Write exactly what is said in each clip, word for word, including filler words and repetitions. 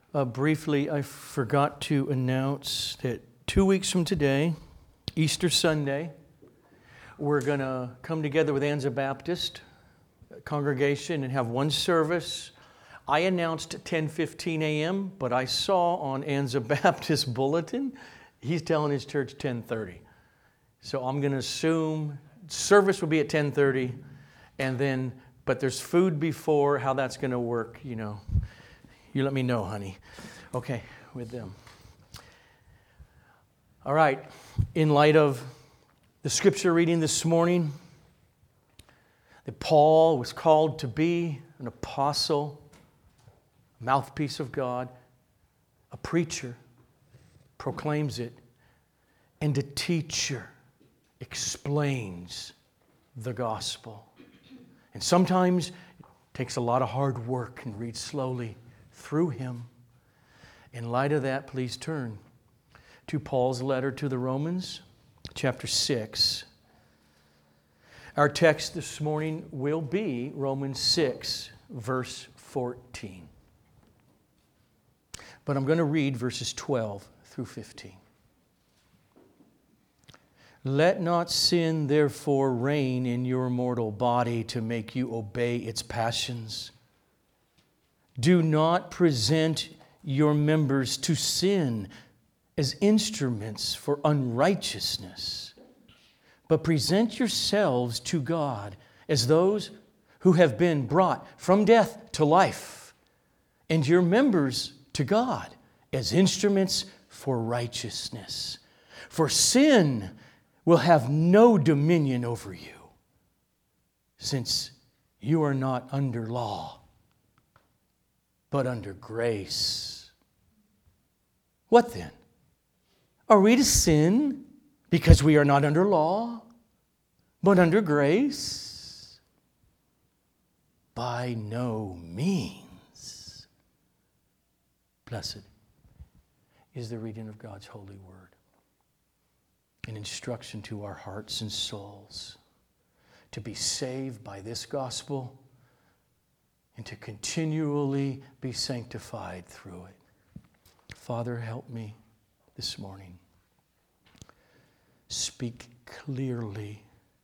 Uh, briefly, I forgot to announce that two weeks from today, Easter Sunday, we're going to come together with Anza Baptist congregation and have one service. I announced ten fifteen a.m., but I saw on Anza Baptist bulletin, he's telling his church ten thirty. So I'm going to assume service will be at ten thirty, and then, but there's food before. How that's going to work, you know. You let me know, honey. Okay, with them. All right, in light of the scripture reading this morning, that Paul was called to be an apostle, a mouthpiece of God, a preacher, proclaims it, and a teacher explains the gospel. And sometimes it takes a lot of hard work and read slowly through him. In light of that, please turn to Paul's letter to the Romans, chapter six. Our text this morning will be Romans six, verse fourteen. But I'm going to read verses twelve through fifteen. Let not sin therefore reign in your mortal body to make you obey its passions. Do not present your members to sin as instruments for unrighteousness, but present yourselves to God as those who have been brought from death to life, and your members to God as instruments for righteousness. For sin will have no dominion over you, since you are not under law, but under grace. What then? Are we to sin because we are not under law, but under grace? By no means. Blessed is the reading of God's holy word, an instruction to our hearts and souls to be saved by this gospel and to continually be sanctified through it. Father, help me this morning. Speak clearly.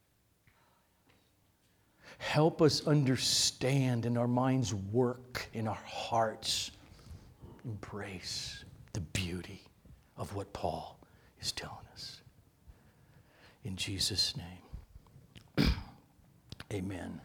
Help us understand and our minds work, in our hearts embrace the beauty of what Paul is telling us. In Jesus' name, amen.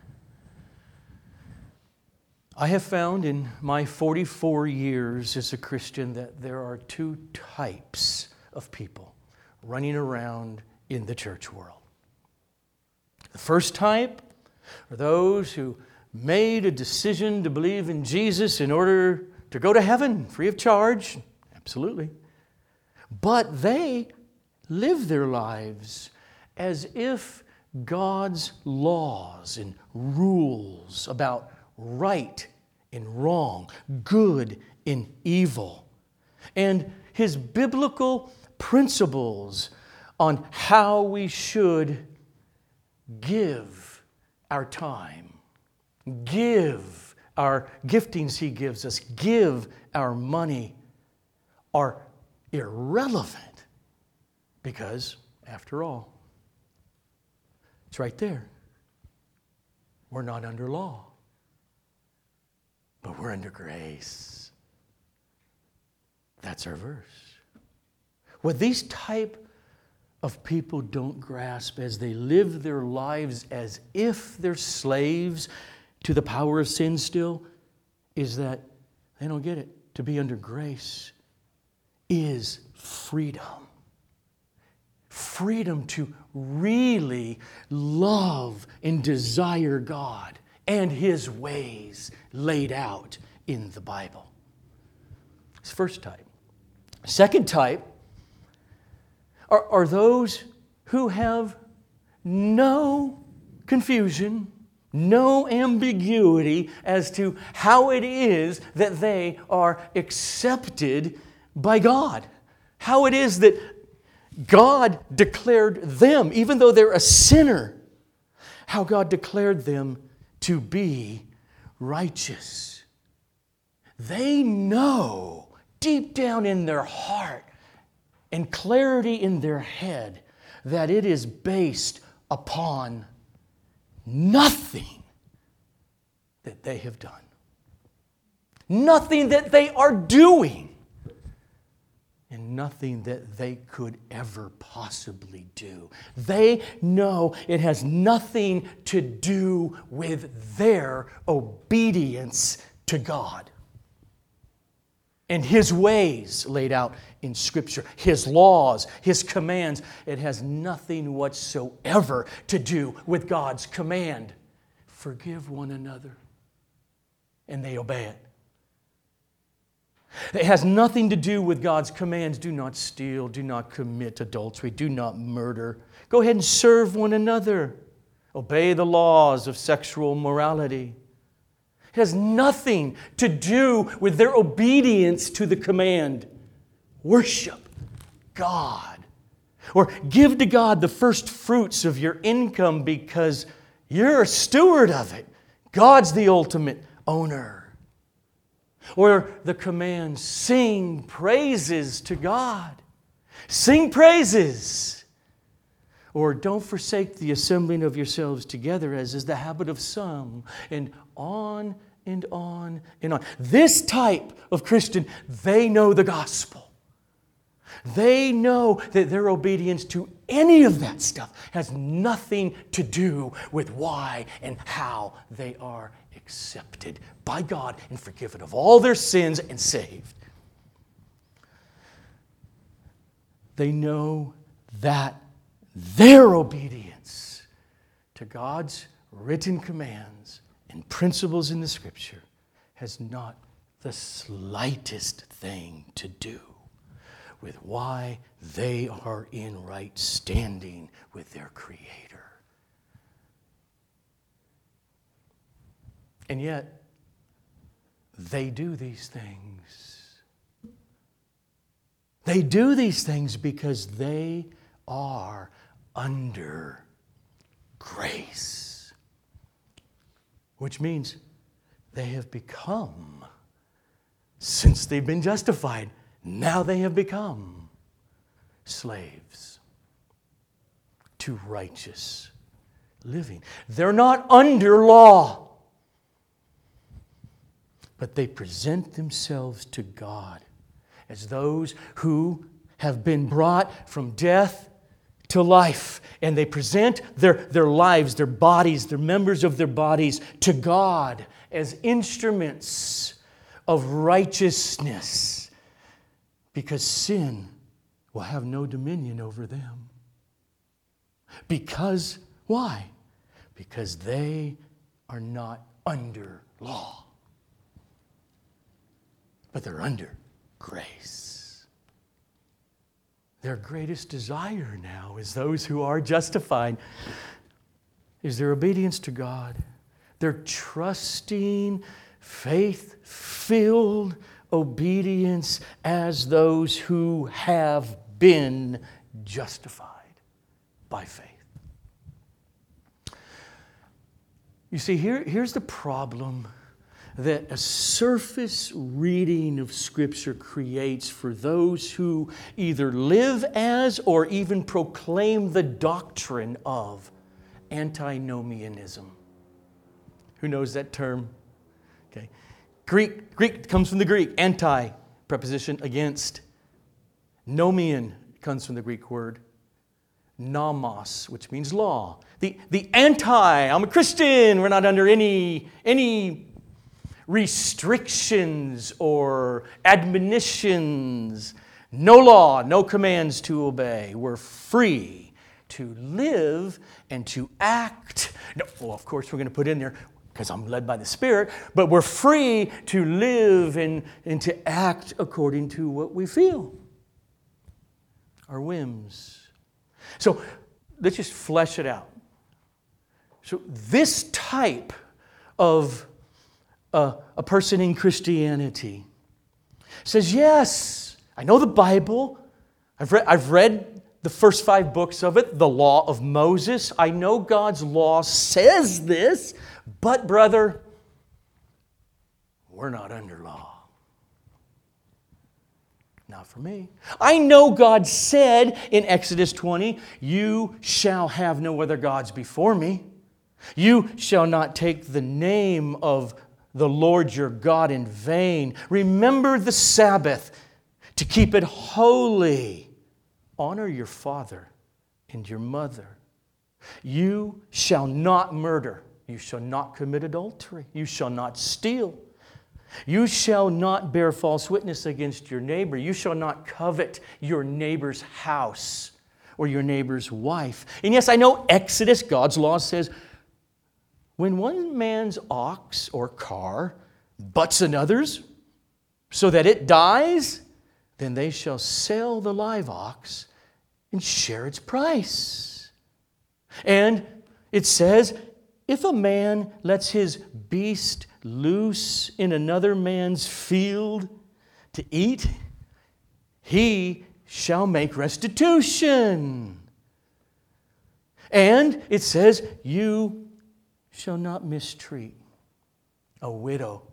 I have found in my forty-four years as a Christian that there are two types of people running around in the church world. The first type are those who made a decision to believe in Jesus in order to go to heaven free of charge. Absolutely. But they live their lives as if God's laws and rules about right and wrong, good and evil, and His biblical principles on how we should give our time, give our giftings He gives us, give our money, are irrelevant because, after all, it's right there. We're not under law, but we're under grace. That's our verse. What these type of people don't grasp as they live their lives as if they're slaves to the power of sin still is that they don't get it. To be under grace is freedom. Freedom to really love and desire God and His ways laid out in the Bible. It's first type. Second type are, are those who have no confusion, no ambiguity as to how it is that they are accepted by God. How it is that God declared them, even though they're a sinner, how God declared them to be righteous. They know deep down in their heart and clarity in their head that it is based upon nothing that they have done. Nothing that they are doing. And nothing that they could ever possibly do. They know it has nothing to do with their obedience to God and His ways laid out in Scripture, His laws, His commands. It has nothing whatsoever to do with God's command. Forgive one another. And they obey it. It has nothing to do with God's commands. Do not steal. Do not commit adultery. Do not murder. Go ahead and serve one another. Obey the laws of sexual morality. It has nothing to do with their obedience to the command. Worship God. Or give to God the first fruits of your income because you're a steward of it. God's the ultimate owner. Or the command, sing praises to God. Sing praises. Or don't forsake the assembling of yourselves together, as is the habit of some. And on and on and on. This type of Christian, they know the gospel. They know that their obedience to any of that stuff has nothing to do with why and how they are accepted by God and forgiven of all their sins and saved. They know that their obedience to God's written commands and principles in the Scripture has not the slightest thing to do with why they are in right standing with their Creator. And yet, they do these things. They do these things because they are under grace. Which means they have become, since they've been justified, now they have become slaves to righteous living. They're not under law, but they present themselves to God as those who have been brought from death to life. And they present their, their lives, their bodies, their members of their bodies to God as instruments of righteousness. Because sin will have no dominion over them. Because, why? Because they are not under law. But they're under grace. Their greatest desire now is those who are justified is their obedience to God. Their trusting, faith-filled obedience as those who have been justified by faith. You see, here, here's the problem that a surface reading of Scripture creates for those who either live as or even proclaim the doctrine of antinomianism. Who knows that term? Okay. Greek, Greek comes from the Greek. Anti, preposition against. Nomian comes from the Greek word nomos, which means law. The, the anti, I'm a Christian, we're not under any, any restrictions or admonitions. No law, no commands to obey. We're free to live and to act. No, well, of course, we're going to put in there, because I'm led by the Spirit, but we're free to live and, and to act according to what we feel, our whims. So let's just flesh it out. So this type of uh, a person in Christianity says, yes, I know the Bible. I've read, I've read the first five books of it, the law of Moses. I know God's law says this. But, brother, we're not under law. Not for me. I know God said in Exodus twenty, you shall have no other gods before me. You shall not take the name of the Lord your God in vain. Remember the Sabbath to keep it holy. Honor your father and your mother. You shall not murder. You shall not commit adultery. You shall not steal. You shall not bear false witness against your neighbor. You shall not covet your neighbor's house or your neighbor's wife. And yes, I know Exodus, God's law says, when one man's ox or car butts another's so that it dies, then they shall sell the live ox and share its price. And it says, if a man lets his beast loose in another man's field to eat, he shall make restitution. And it says, you shall not mistreat a widow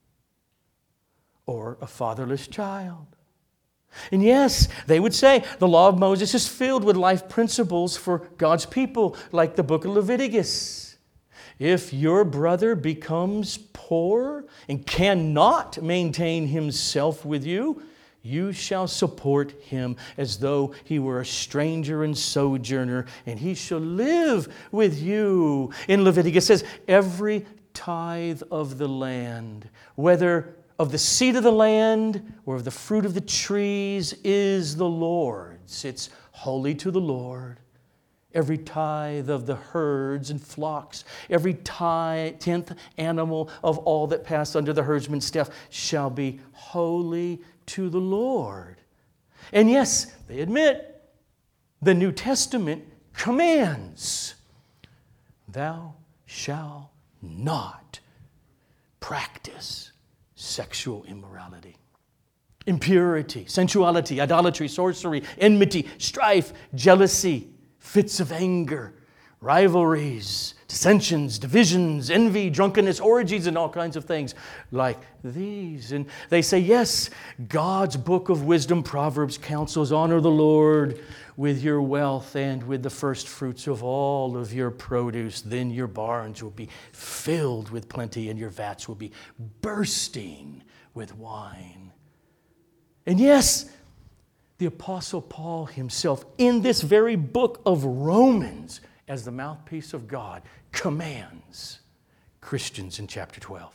or a fatherless child. And yes, they would say the law of Moses is filled with life principles for God's people, like the book of Leviticus. If your brother becomes poor and cannot maintain himself with you, you shall support him as though he were a stranger and sojourner, and he shall live with you. In Leviticus it says, every tithe of the land, whether of the seed of the land or of the fruit of the trees, is the Lord's. It's holy to the Lord. Every tithe of the herds and flocks, every tithe, tenth animal of all that pass under the herdsman's staff shall be holy to the Lord. And yes, they admit, the New Testament commands, thou shalt not practice sexual immorality, impurity, sensuality, idolatry, sorcery, enmity, strife, jealousy, fits of anger, rivalries, dissensions, divisions, envy, drunkenness, orgies, and all kinds of things like these. And they say, yes, God's book of wisdom, Proverbs, counsels, honor the Lord with your wealth and with the first fruits of all of your produce. Then your barns will be filled with plenty and your vats will be bursting with wine. And yes, the Apostle Paul himself, in this very book of Romans, as the mouthpiece of God, commands Christians in chapter twelve,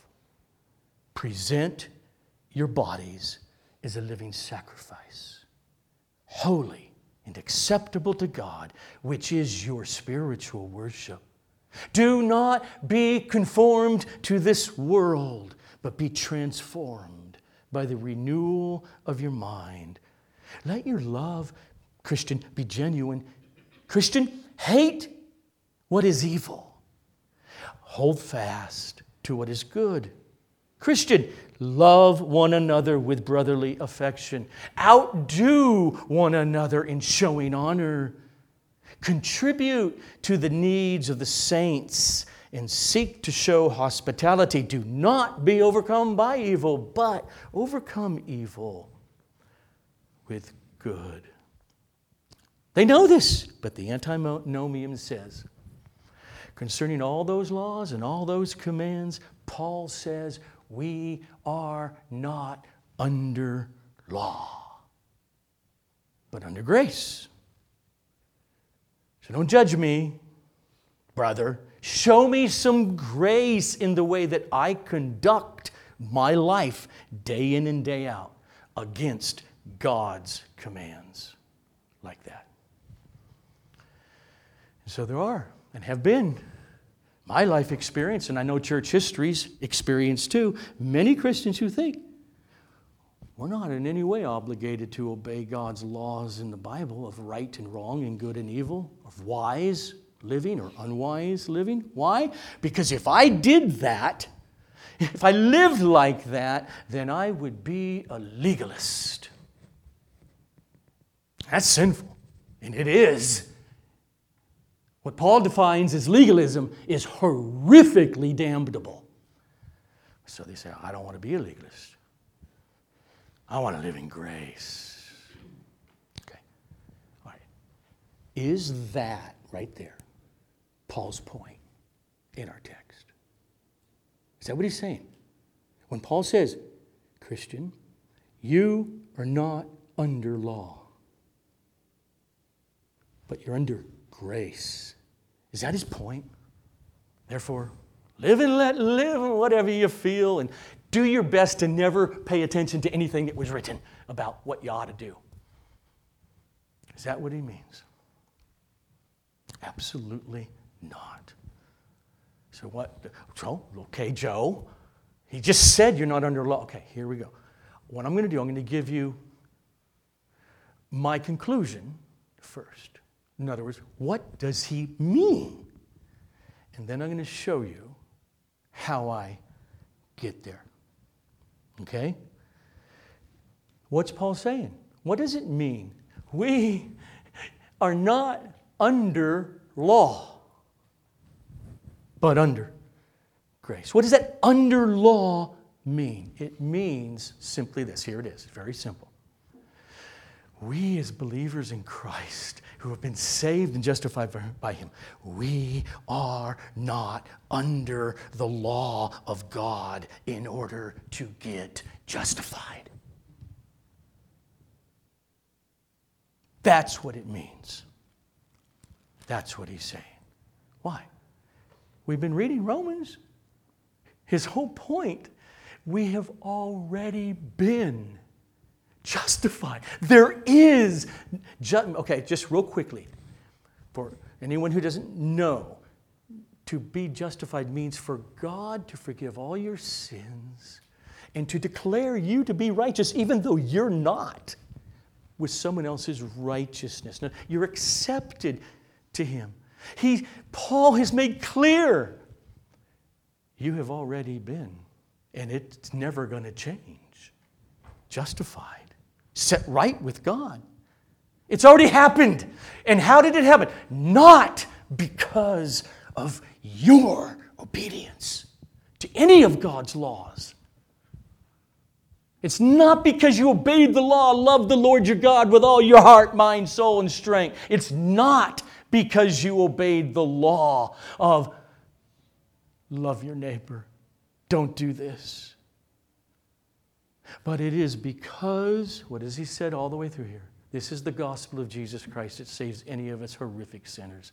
present your bodies as a living sacrifice, holy and acceptable to God, which is your spiritual worship. Do not be conformed to this world, but be transformed by the renewal of your mind. Let your love, Christian, be genuine. Christian, hate what is evil. Hold fast to what is good. Christian, love one another with brotherly affection. Outdo one another in showing honor. Contribute to the needs of the saints and seek to show hospitality. Do not be overcome by evil, but overcome evil with good. They know this, but the antinomian says, concerning all those laws and all those commands, Paul says, we are not under law, but under grace. So don't judge me, brother. Show me some grace in the way that I conduct my life day in and day out against God's commands like that. And so there are and have been my life experience, and I know church history's experience too, many Christians who think we're not in any way obligated to obey God's laws in the Bible of right and wrong and good and evil, of wise living or unwise living. Why? Because if I did that, if I lived like that, then I would be a legalist. That's sinful, and it is. What Paul defines as legalism is horrifically damnable. So they say, I don't want to be a legalist. I want to live in grace. Is that right there Paul's point in our text? Is that what he's saying? When Paul says, Christian, you are not under law, but you're under grace. Is that his point? Therefore, live and let live, and whatever you feel, and do your best to never pay attention to anything that was written about what you ought to do. Is that what he means? Absolutely not. So what? So, okay, Joe, he just said you're not under law. Okay, here we go. What I'm going to do, I'm going to give you my conclusion first. In other words, what does he mean? And then I'm going to show you how I get there. Okay? What's Paul saying? What does it mean? We are not under law, but under grace. What does that under law mean? It means simply this. Here it is. Very simple. We as believers in Christ who have been saved and justified by Him, we are not under the law of God in order to get justified. That's what it means. That's what he's saying. Why? We've been reading Romans. His whole point, we have already been justified. There is, ju- okay, just real quickly, for anyone who doesn't know, to be justified means for God to forgive all your sins and to declare you to be righteous, even though you're not, with someone else's righteousness. Now, you're accepted to Him. He, Paul has made clear, you have already been, and it's never going to change, justified. Set right with God. It's already happened. And how did it happen? Not because of your obedience to any of God's laws. It's not because you obeyed the law, love the Lord your God with all your heart, mind, soul, and strength. It's not because you obeyed the law of love your neighbor, don't do this. But it is because, what has he said all the way through here? This is the gospel of Jesus Christ. It saves any of us horrific sinners.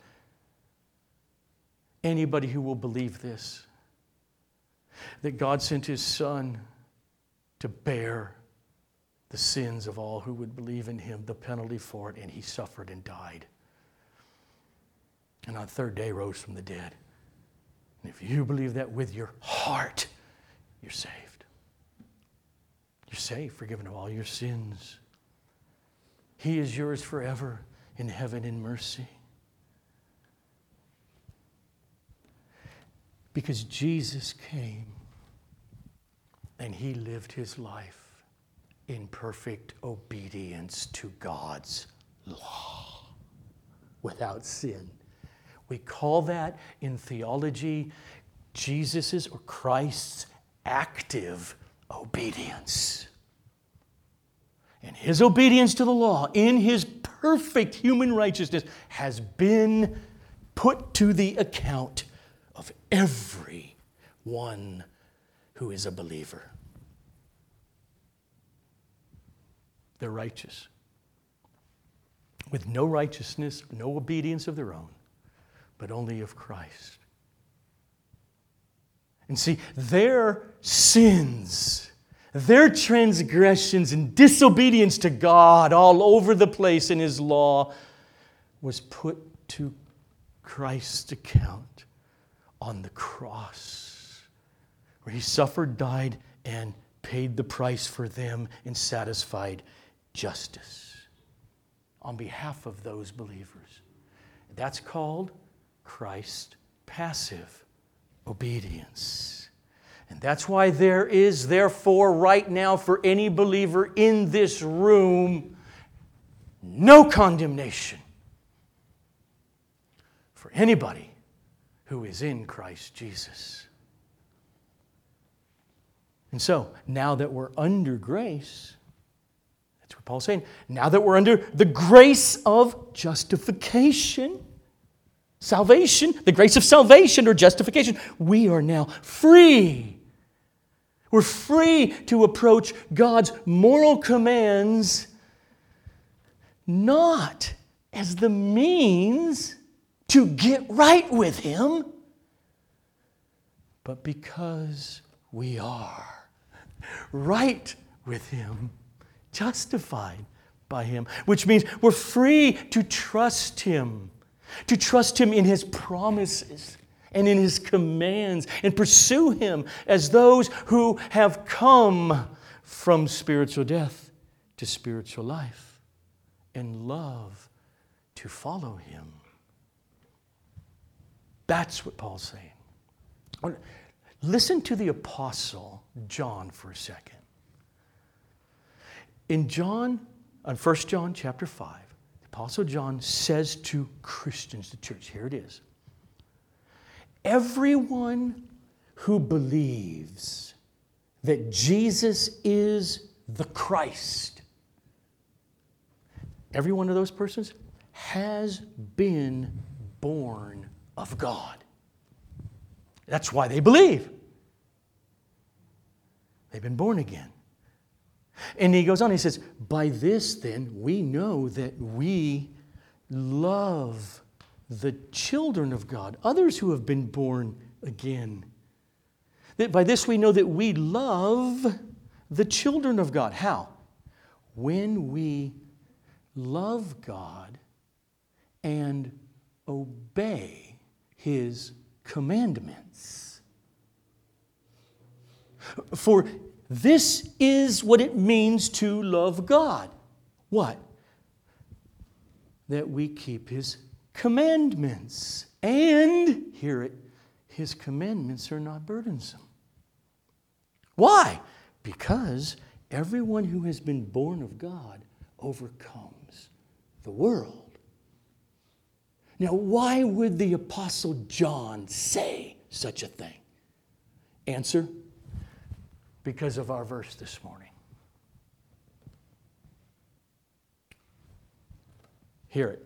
Anybody who will believe this, that God sent His Son to bear the sins of all who would believe in Him, the penalty for it, and He suffered and died. And on the third day rose from the dead. And if you believe that with your heart, you're saved. You're saved, forgiven of all your sins. He is yours forever in heaven in mercy. Because Jesus came and He lived His life in perfect obedience to God's law without sin. We call that in theology Jesus's or Christ's active obedience. And His obedience to the law in His perfect human righteousness has been put to the account of every one who is a believer. They're righteous, with no righteousness, no obedience of their own, but only of Christ. And see, their sins, their transgressions and disobedience to God all over the place in His law was put to Christ's account on the cross, where He suffered, died, and paid the price for them and satisfied justice on behalf of those believers. That's called Christ's passive obedience. And that's why there is, therefore, right now for any believer in this room, no condemnation for anybody who is in Christ Jesus. And so, now that we're under grace, That's what Paul's saying. Now that we're under the grace of justification, salvation, the grace of salvation or justification, we are now free. We're free to approach God's moral commands not as the means to get right with Him, but because we are right with Him, justified by Him, which means we're free to trust Him, to trust Him in His promises and in His commands, and pursue Him as those who have come from spiritual death to spiritual life, and love to follow Him. That's what Paul's saying. Listen to the Apostle John for a second. In John, on First John chapter five, the Apostle John says to Christians, the church, here it is, everyone who believes that Jesus is the Christ, every one of those persons has been born of God. That's why they believe. They've been born again. And he goes on, he says, by this then we know that we love the children of God, others who have been born again. That by this we know that we love the children of God. How? When we love God and obey His commandments. For this is what it means to love God. What? That we keep His commandments. And, hear it, His commandments are not burdensome. Why? Because everyone who has been born of God overcomes the world. Now, why would the Apostle John say such a thing? Answer, because of our verse this morning. Hear it.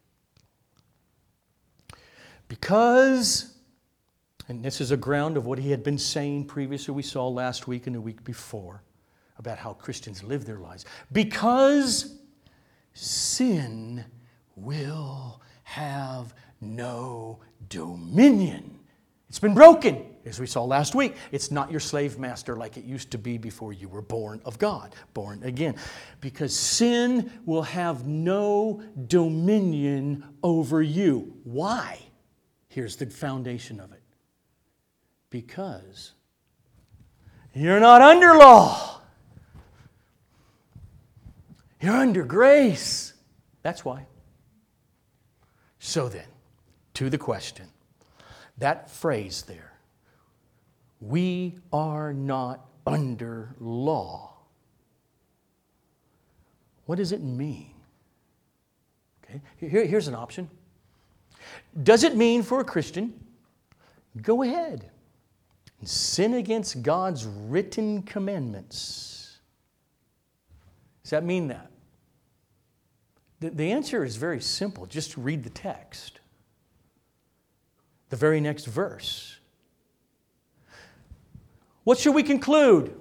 Because, and this is a ground of what he had been saying previously, we saw last week and the week before, about how Christians live their lives. Because sin will have no dominion. It's been broken, as we saw last week. It's not your slave master like it used to be before you were born of God, born again. Because sin will have no dominion over you. Why? Here's the foundation of it. Because you're not under law. You're under grace. That's why. So then, to the question, that phrase there, we are not under law. What does it mean? Okay, here, here's an option. Does it mean for a Christian, go ahead and sin against God's written commandments? Does that mean that? The, the answer is very simple. Just read the text. The very next verse. What should we conclude?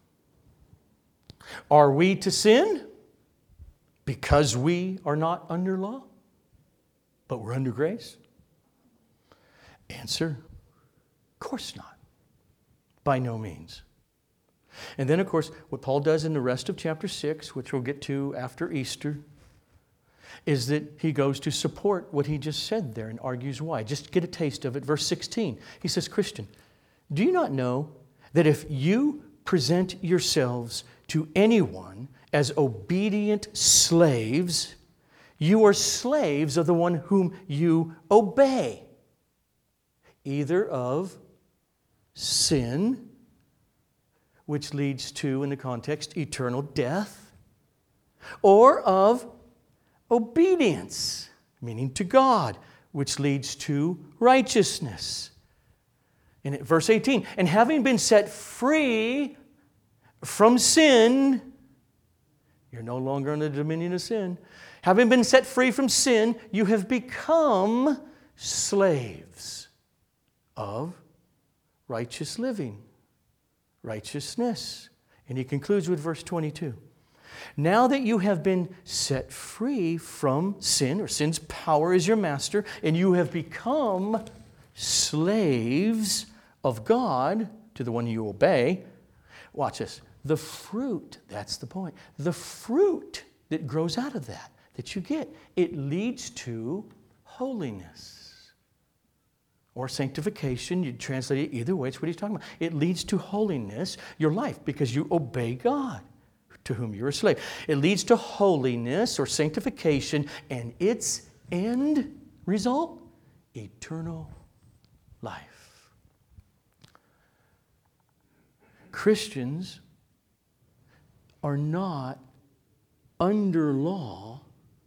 Are we to sin because we are not under law, but we're under grace? Answer, of course not. By no means. And then, of course, what Paul does in the rest of chapter six, which we'll get to after Easter, is that he goes to support what he just said there and argues why. Just get a taste of it. Verse sixteen, he says, Christian, do you not know that if you present yourselves to anyone as obedient slaves, you are slaves of the one whom you obey, either of sin, which leads to, in the context, eternal death, or of obedience, meaning to God, which leads to righteousness. In verse eighteen, and having been set free from sin, You're no longer under the dominion of sin. Having been set free from sin, you have become slaves of righteous living, righteousness. And he concludes with verse twenty-two. Now that you have been set free from sin, or sin's power is your master, and you have become slaves of God to the one you obey, watch this. The fruit, that's the point. The fruit that grows out of that, that you get, it leads to holiness. Or sanctification, you translate it either way, it's what he's talking about. It leads to holiness, your life, because you obey God, to whom you're a slave. It leads to holiness or sanctification, and its end result, eternal life. Christians are not under law.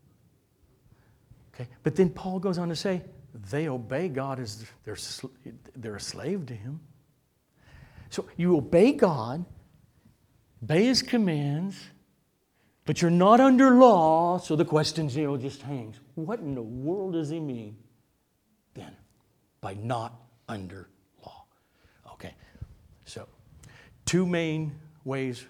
Okay, but then Paul goes on to say, they obey God as they're, they're a slave to Him. So you obey God, obey His commands, but you're not under law, so the question, you know, just hangs. What in the world does he mean then by not under law? Okay, so two main ways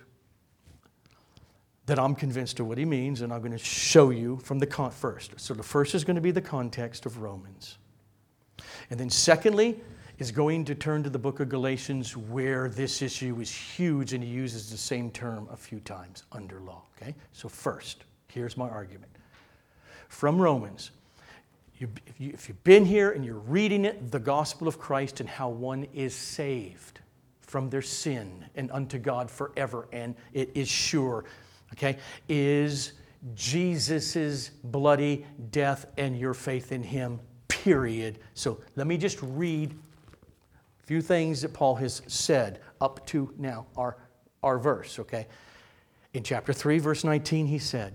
that I'm convinced of what he means, and I'm going to show you from the con- first. So the first is going to be the context of Romans. And then secondly is going to turn to the book of Galatians, where this issue is huge, and he uses the same term a few times, under law. Okay? So first, here's my argument. From Romans, you, if, you, if you've been here and you're reading it, the gospel of Christ and how one is saved from their sin and unto God forever, and it is sure, okay, is Jesus' bloody death and your faith in Him, period. So let me just read a few things that Paul has said up to now, our, our verse, okay? In chapter three, verse nineteen, he said,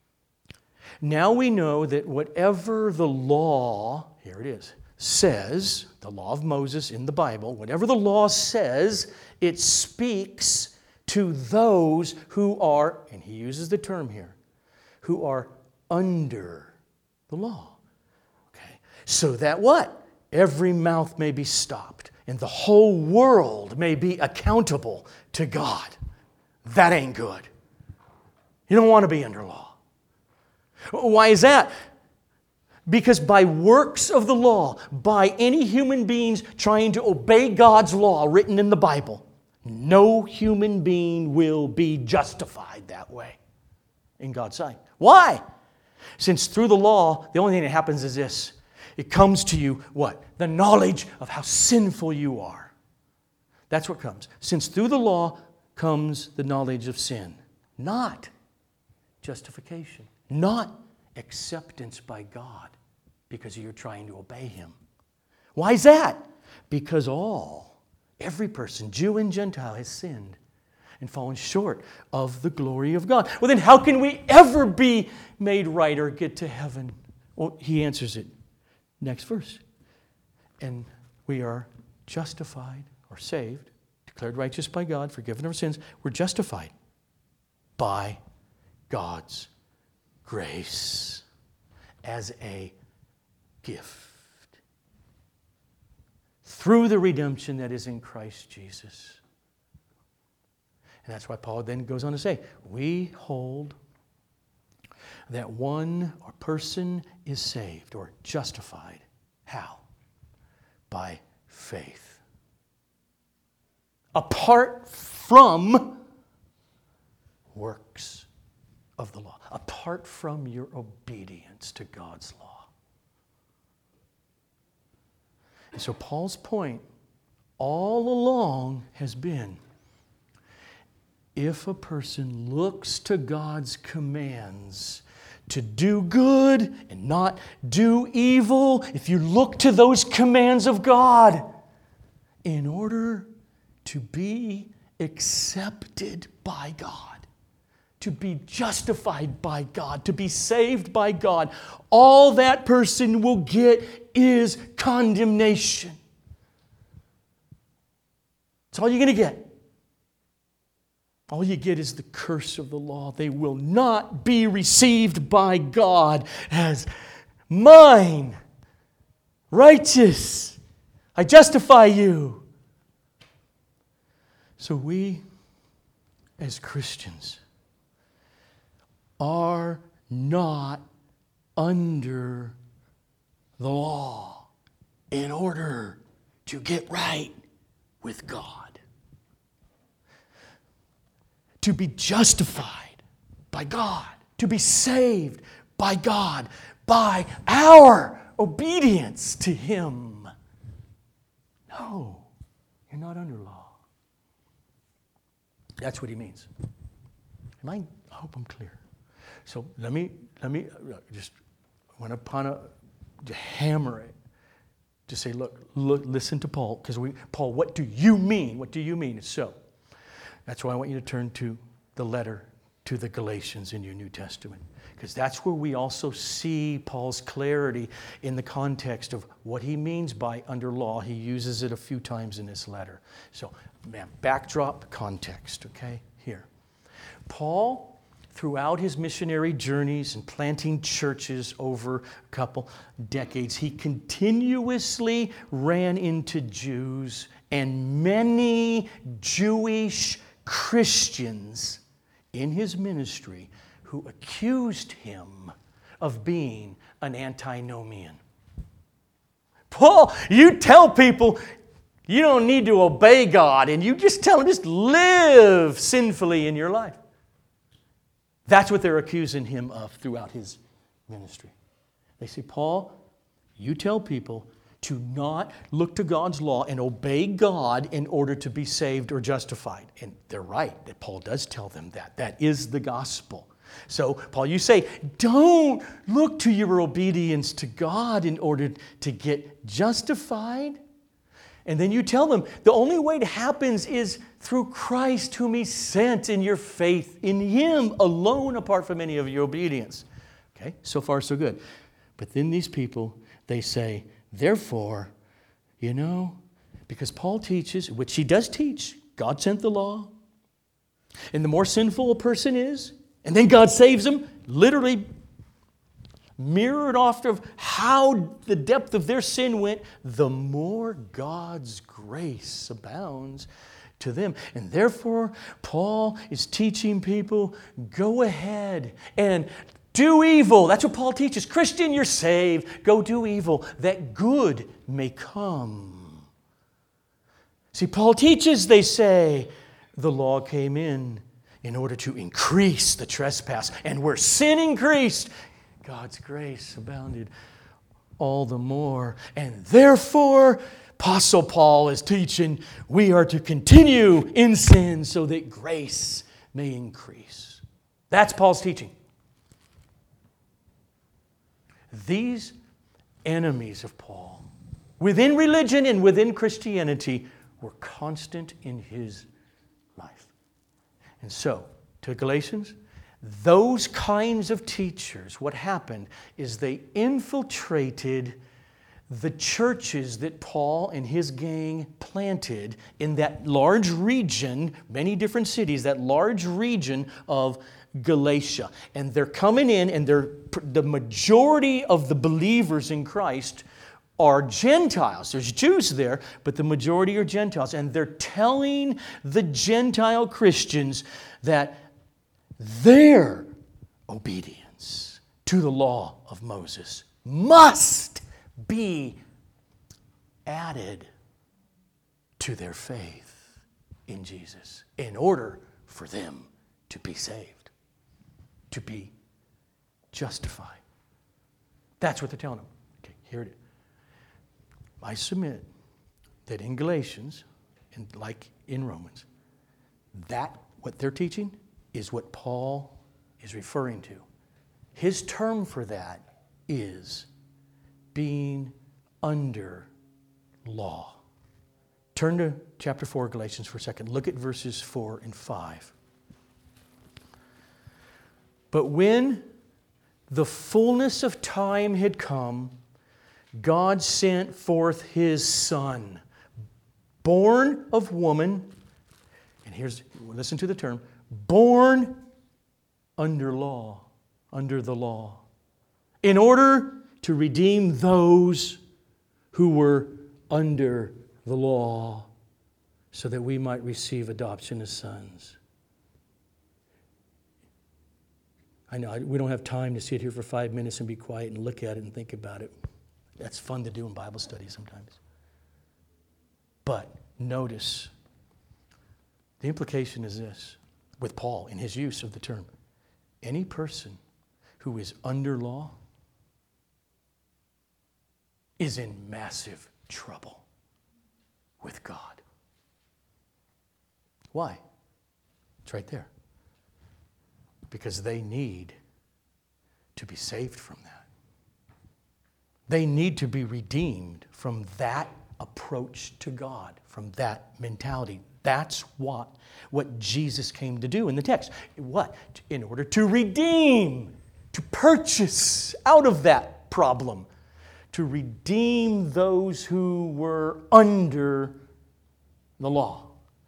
now we know that whatever the law, here it is, says, the law of Moses in the Bible, whatever the law says, it speaks to those who are, and he uses the term here, who are under the law. Okay. So that what? Every mouth may be stopped and the whole world may be accountable to God. That ain't good. You don't want to be under law. Why is that? Because by works of the law, by any human beings trying to obey God's law written in the Bible, no human being will be justified that way in God's sight. Why? Since through the law, the only thing that happens is this. It comes to you, what? The knowledge of how sinful you are. That's what comes. Since through the law comes the knowledge of sin. Not justification. Not acceptance by God because you're trying to obey Him. Why is that? Because all, every person, Jew and Gentile, has sinned and fallen short of the glory of God. Well, then how can we ever be made right or get to heaven? Well, he answers it. Next verse. And we are justified or saved, declared righteous by God, forgiven our sins. We're justified by God's grace as a gift through the redemption that is in Christ Jesus. And that's why Paul then goes on to say, we hold that one or person is saved or justified. How? By faith. Apart from works of the law. Apart from your obedience to God's law. And so Paul's point all along has been, if a person looks to God's commands to do good and not do evil, if you look to those commands of God in order to be accepted by God, to be justified by God, to be saved by God, all that person will get is condemnation. That's all you're going to get. all you get is the curse of the law. They will not be received by God as mine, righteous. I justify you. So we, as Christians, are not under the law in order to get right with God. To be justified by God, to be saved by God, by our obedience to Him. No, you're not under law. That's what he means. Am I? I hope I'm clear. So let me let me just want to to hammer it. To say, look, look, listen to Paul, because we, Paul, what do you mean? What do you mean? So, that's why I want you to turn to the letter to the Galatians in your New Testament, because that's where we also see Paul's clarity in the context of what he means by under law. He uses it a few times in this letter. So, man, backdrop, context, okay? Here. Paul, throughout his missionary journeys and planting churches over a couple decades, he continuously ran into Jews and many Jewish Christians in his ministry who accused him of being an antinomian. Paul, you tell people you don't need to obey God, and you just tell them just live sinfully in your life. That's what they're accusing him of throughout his ministry. They say, Paul, you tell people to not look to God's law and obey God in order to be saved or justified. And they're right, that Paul does tell them that. That is the gospel. So, Paul, you say, don't look to your obedience to God in order to get justified. And then you tell them the only way it happens is through Christ whom He sent, in your faith in Him alone, apart from any of your obedience. Okay, so far so good. But then these people, they say, therefore, you know, because Paul teaches, which he does teach, God sent the law. And the more sinful a person is, and then God saves them, literally mirrored off of how the depth of their sin went, the more God's grace abounds to them. And therefore, Paul is teaching people, go ahead and do evil. That's what Paul teaches. Christian, you're saved. Go do evil, that good may come. See, Paul teaches, they say, the law came in in order to increase the trespass. And where sin increased, God's grace abounded all the more. And therefore, Apostle Paul is teaching we are to continue in sin so that grace may increase. That's Paul's teaching. These enemies of Paul, within religion and within Christianity, were constant in his life. And so, to Galatians, those kinds of teachers, what happened is they infiltrated the churches that Paul and his gang planted in that large region, many different cities, that large region of Galatia. And they're coming in, and they're, the majority of the believers in Christ are Gentiles. There's Jews there, but the majority are Gentiles. And they're telling the Gentile Christians that their obedience to the law of Moses must be added to their faith in Jesus in order for them to be saved, to be justified. That's what they're telling them. Okay, here it is. I submit that in Galatians, and like in Romans, that what they're teaching is what Paul is referring to. His term for that is being under law. Turn to chapter four of Galatians for a second. Look at verses four and five. But when the fullness of time had come, God sent forth His Son, born of woman, and here's, listen to the term, born under law, under the law, in order to redeem those who were under the law, so that we might receive adoption as sons. I know we don't have time to sit here for five minutes and be quiet and look at it and think about it. That's fun to do in Bible study sometimes. But notice, the implication is this, with Paul in his use of the term. Any person who is under law is in massive trouble with God. Why? It's right there. Because they need to be saved from that. They need to be redeemed from that approach to God, from that mentality. That's what, what Jesus came to do in the text. What? In order to redeem, to purchase out of that problem, to redeem those who were under the law.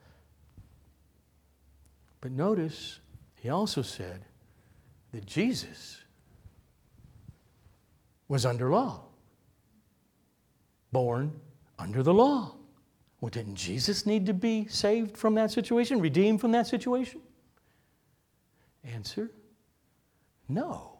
But notice, he also said that Jesus was under law, born under the law. Well, didn't Jesus need to be saved from that situation, redeemed from that situation? Answer, no.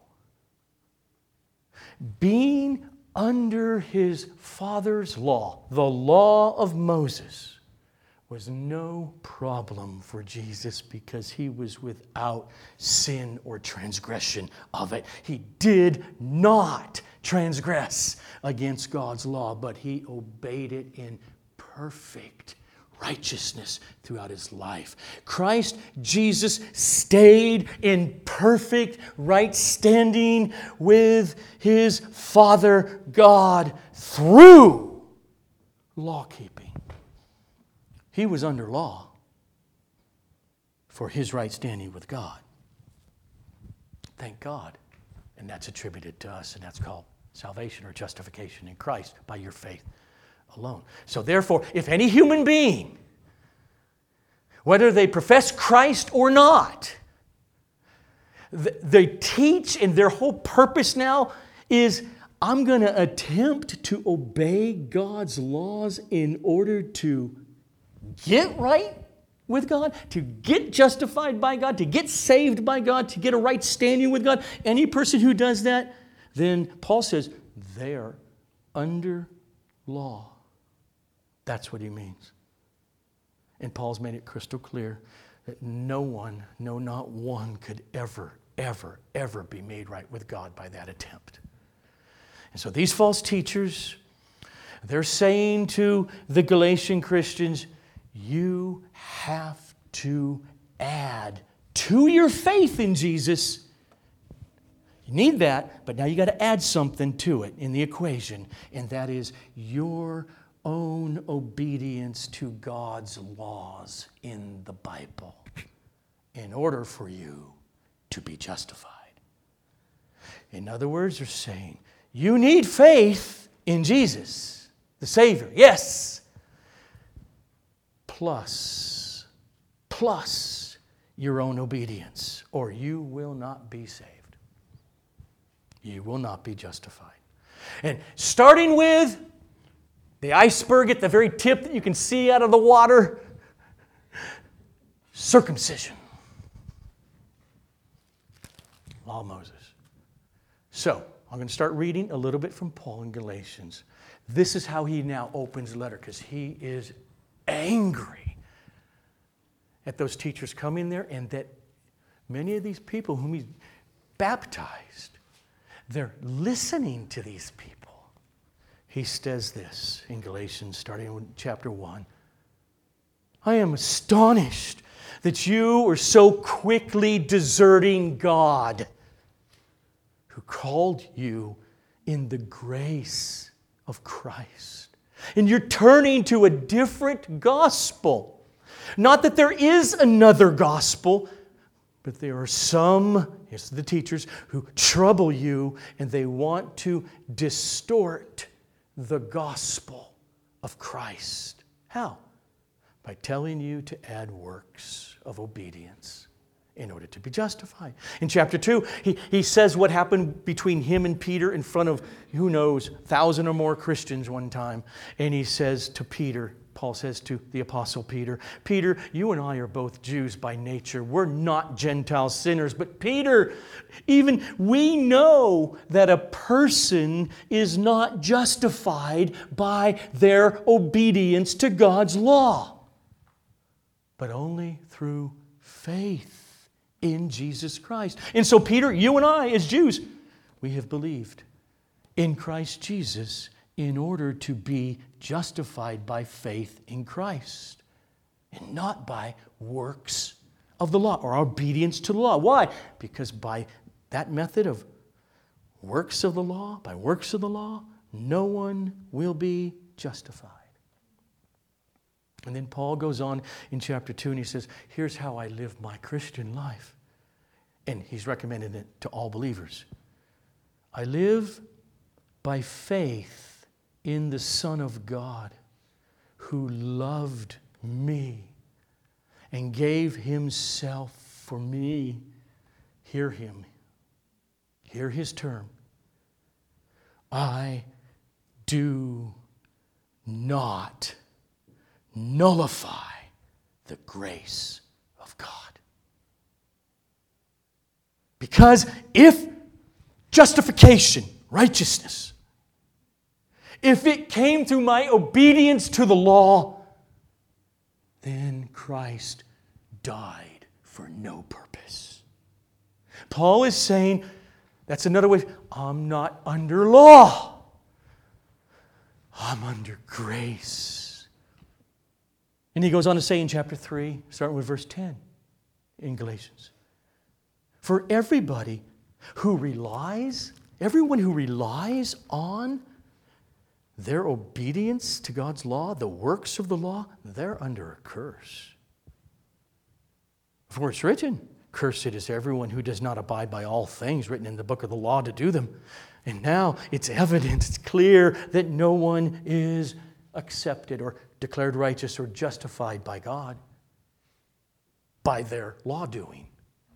Being under his father's law, the law of Moses, was no problem for Jesus because he was without sin or transgression of it. He did not transgress against God's law, but he obeyed it in perfect righteousness throughout his life. Christ Jesus stayed in perfect right standing with his Father God through law keeping. He was under law for his right standing with God. Thank God. And that's attributed to us, and that's called salvation or justification in Christ by your faith alone. So therefore, if any human being, whether they profess Christ or not, they teach, and their whole purpose now is, I'm going to attempt to obey God's laws in order to get right with God, to get justified by God, to get saved by God, to get a right standing with God. Any person who does that, then Paul says, they are under law. That's what he means. And Paul's made it crystal clear that no one, no, not one, could ever, ever, ever be made right with God by that attempt. And so these false teachers, they're saying to the Galatian Christians, you have to add to your faith in Jesus. You need that, but now you got to add something to it in the equation, and that is your own obedience to God's laws in the Bible in order for you to be justified. In other words, they're saying, you need faith in Jesus, the Savior. Yes. Plus, plus your own obedience, or you will not be saved. You will not be justified. And starting with the iceberg at the very tip that you can see out of the water, circumcision. Law of Moses. So, I'm going to start reading a little bit from Paul in Galatians. This is how he now opens the letter, because he is angry at those teachers coming there, and that many of these people whom he baptized, they're listening to these people. He says this in Galatians, starting with chapter one. I am astonished that you are so quickly deserting God, who called you in the grace of Christ. And you're turning to a different gospel. Not that there is another gospel, but there are some, here's the teachers, who trouble you, and they want to distort the gospel of Christ. How? By telling you to add works of obedience in order to be justified. In chapter two, he, he says what happened between him and Peter in front of, who knows, a thousand or more Christians one time. And he says to Peter, Paul says to the Apostle Peter, Peter, you and I are both Jews by nature. We're not Gentile sinners. But Peter, even we know that a person is not justified by their obedience to God's law, but only through faith in Jesus Christ. And so, Peter, you and I, as Jews, we have believed in Christ Jesus in order to be justified by faith in Christ and not by works of the law or obedience to the law. Why? Because by that method of works of the law, by works of the law, no one will be justified. And then Paul goes on in chapter two and he says, here's how I live my Christian life. And he's recommending it to all believers. I live by faith in the Son of God who loved me and gave himself for me. Hear him. Hear his term. I do not nullify the grace of God. Because if justification, righteousness, if it came through my obedience to the law, then Christ died for no purpose. Paul is saying, that's another way, I'm not under law. I'm under grace. And he goes on to say in chapter three, starting with verse ten in Galatians, for everybody who relies, everyone who relies on their obedience to God's law, the works of the law, they're under a curse. For it's written, cursed is everyone who does not abide by all things written in the book of the law to do them. And now it's evident, it's clear that no one is accepted or declared righteous or justified by God by their law doing.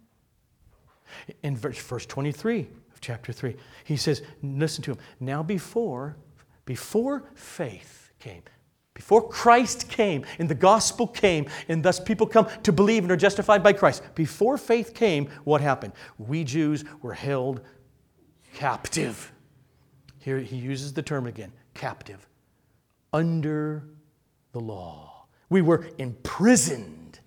In verse, verse twenty-three of chapter three, he says, listen to him, now before, before faith came, before Christ came and the gospel came and thus people come to believe and are justified by Christ, before faith came, what happened? We Jews were held captive. Here he uses the term again, captive. Under the law. We were imprisoned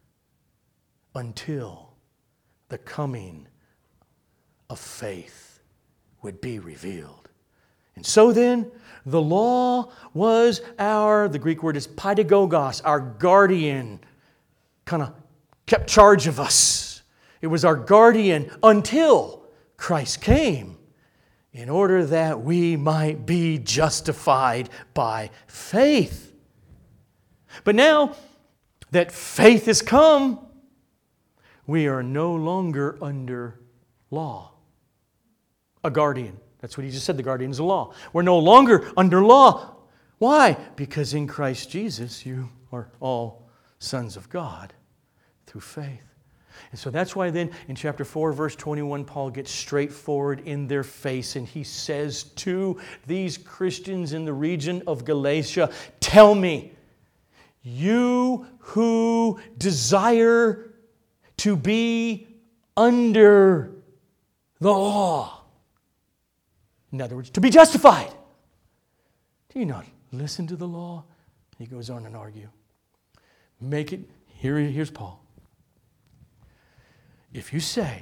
until the coming of faith would be revealed. And so then, the law was our, the Greek word is pedagogos, our guardian, kind of kept charge of us. It was our guardian until Christ came, in order that we might be justified by faith. But now that faith has come, we are no longer under law. A guardian. That's what he just said, the guardian is the law. We're no longer under law. Why? Because in Christ Jesus you are all sons of God through faith. And so that's why then in chapter four, verse twenty-one, Paul gets straightforward in their face and he says to these Christians in the region of Galatia, tell me, you who desire to be under the law, in other words, to be justified, do you not listen to the law? He goes on and argue. Make it, here, here's Paul. If you say,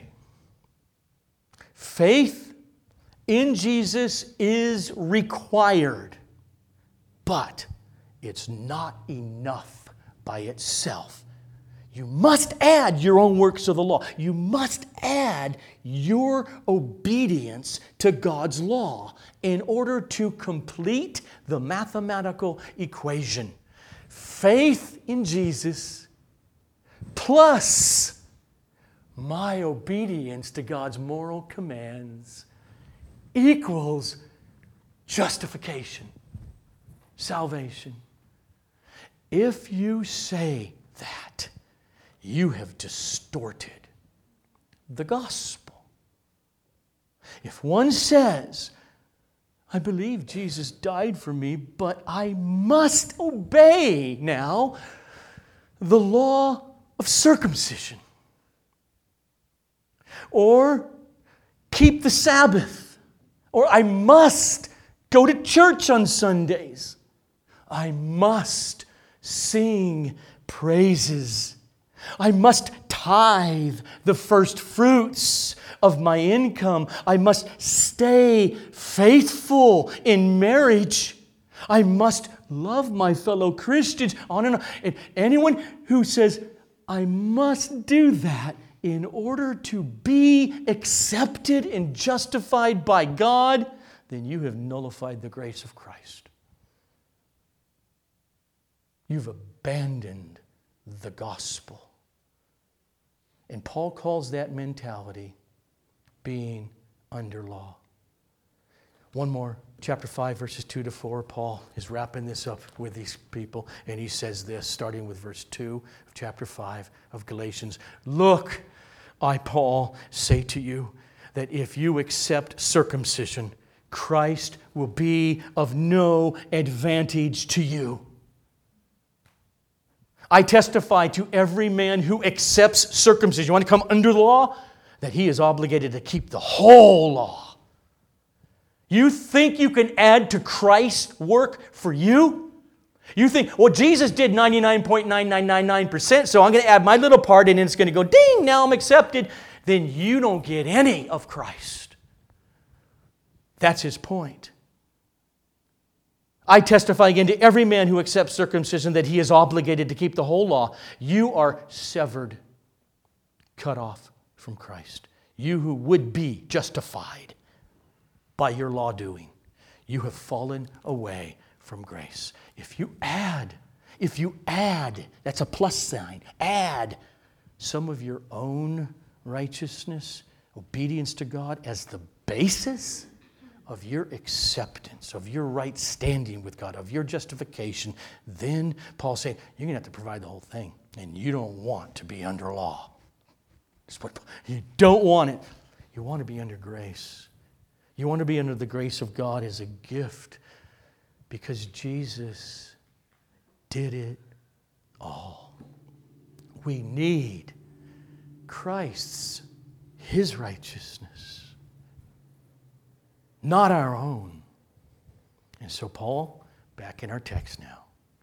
faith in Jesus is required, but it's not enough by itself. You must add your own works of the law. You must add your obedience to God's law in order to complete the mathematical equation. Faith in Jesus plus my obedience to God's moral commands equals justification, salvation. If you say that, you have distorted the gospel. If one says, I believe Jesus died for me, but I must obey now the law of circumcision, or keep the Sabbath, or I must go to church on Sundays, I must sing praises, I must tithe the first fruits of my income, I must stay faithful in marriage, I must love my fellow Christians, on and on. And anyone who says, I must do that in order to be accepted and justified by God, then you have nullified the grace of Christ. You've abandoned the gospel. And Paul calls that mentality being under law. One more, chapter five, verses two to four. Paul is wrapping this up with these people, and he says this, starting with verse two of chapter five of Galatians. Look, I, Paul, say to you that if you accept circumcision, Christ will be of no advantage to you. I testify to every man who accepts circumcision, you want to come under the law, that he is obligated to keep the whole law. You think you can add to Christ's work for you? You think, well, Jesus did ninety-nine point nine nine nine nine percent, so I'm going to add my little part and it's going to go, ding, now I'm accepted. Then you don't get any of Christ. That's his point. I testify again to every man who accepts circumcision that he is obligated to keep the whole law. You are severed, cut off from Christ. You who would be justified by your law doing, you have fallen away from grace. If you add, if you add, that's a plus sign, add some of your own righteousness, obedience to God as the basis of your acceptance, of your right standing with God, of your justification, then Paul's saying, you're going to have to provide the whole thing. And you don't want to be under law. That's what, you don't want it. You want to be under grace. You want to be under the grace of God as a gift because Jesus did it all. We need Christ's, His righteousness, not our own. And so Paul, back in our text now,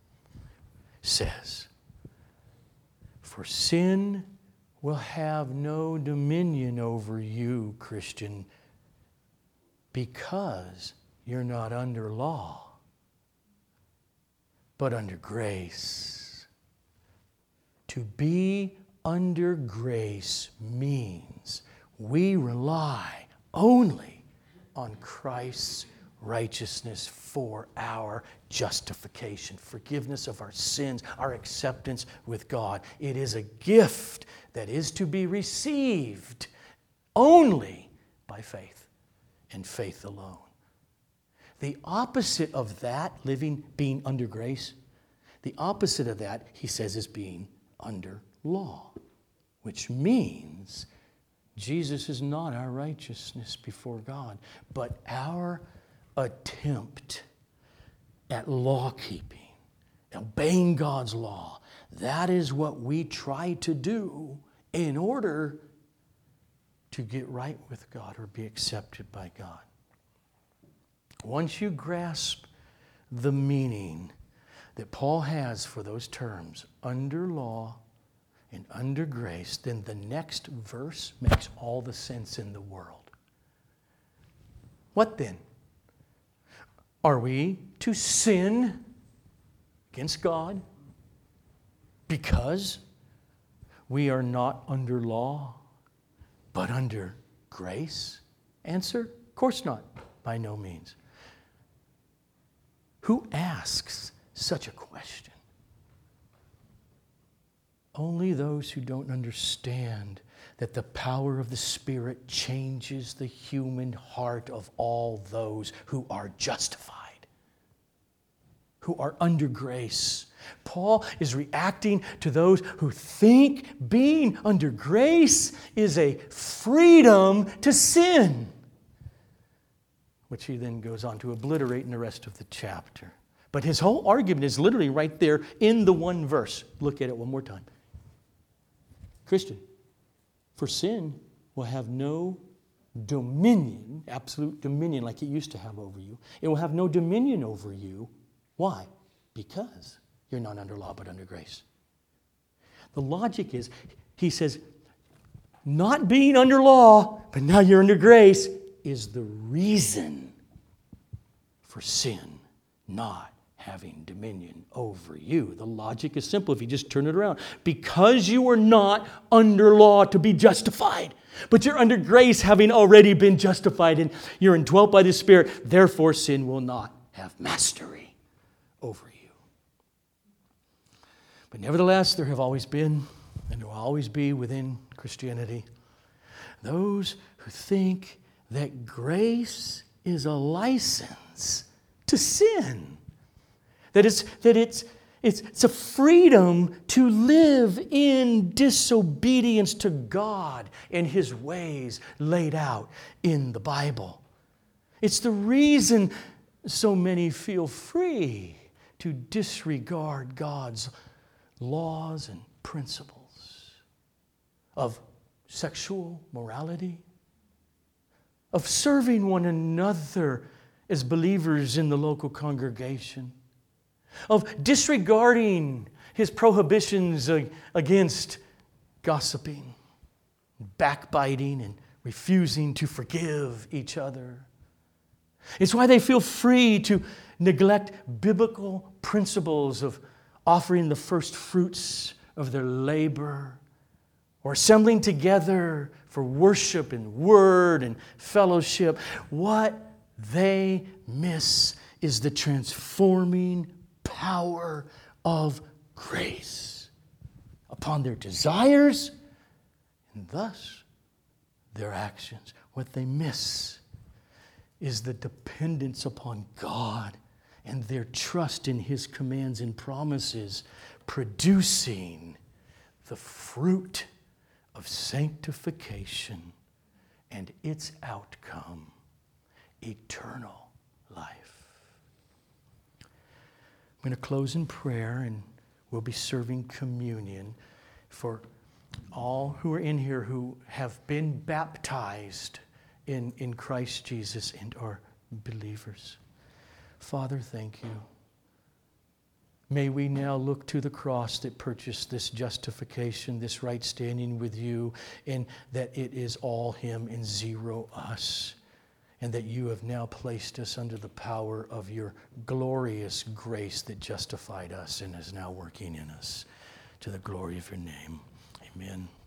says, for sin will have no dominion over you, Christian, because you're not under law, but under grace. To be under grace means we rely only on Christ's righteousness for our justification, forgiveness of our sins, our acceptance with God. It is a gift that is to be received only by faith and faith alone. The opposite of that, living, being under grace, the opposite of that, he says, is being under law, which means Jesus is not our righteousness before God, but our attempt at law-keeping, obeying God's law. That is what we try to do in order to get right with God or be accepted by God. Once you grasp the meaning that Paul has for those terms, under law and under grace, then the next verse makes all the sense in the world. What then? Are we to sin against God because we are not under law, but under grace? Answer, of course not, by no means. Who asks such a question? Only those who don't understand that the power of the Spirit changes the human heart of all those who are justified. who are under grace. Paul is reacting to those who think being under grace is a freedom to sin, which he then goes on to obliterate in the rest of the chapter. But his whole argument is literally right there in the one verse. Look at it one more time. Christian, for sin will have no dominion, absolute dominion like it used to have over you. It will have no dominion over you. Why? Because you're not under law but under grace. The logic is, he says, not being under law, but now you're under grace, is the reason for sin not having dominion over you. The logic is simple if you just turn it around. Because you are not under law to be justified, but you're under grace having already been justified and you're indwelt by the Spirit, therefore sin will not have mastery over you. But nevertheless, there have always been, and there will always be within Christianity, those who think that grace is a license to sin. That it's, that it's, it's, it's a freedom to live in disobedience to God and His ways laid out in the Bible. It's the reason so many feel free to disregard God's laws and principles of sexual morality, of serving one another as believers in the local congregation, of disregarding His prohibitions against gossiping, backbiting, and refusing to forgive each other. It's why they feel free to neglect biblical principles of offering the first fruits of their labor, or assembling together for worship and word and fellowship. What they miss is the transforming power of grace upon their desires and thus their actions. What they miss is the dependence upon God and their trust in His commands and promises, producing the fruit of sanctification and its outcome, eternal life. I'm going to close in prayer, and we'll be serving communion for all who are in here who have been baptized in, in Christ Jesus and are believers. Father, thank you. May we now look to the cross that purchased this justification, this right standing with you, and that it is all Him and zero us, and that you have now placed us under the power of your glorious grace that justified us and is now working in us. To the glory of your name. Amen.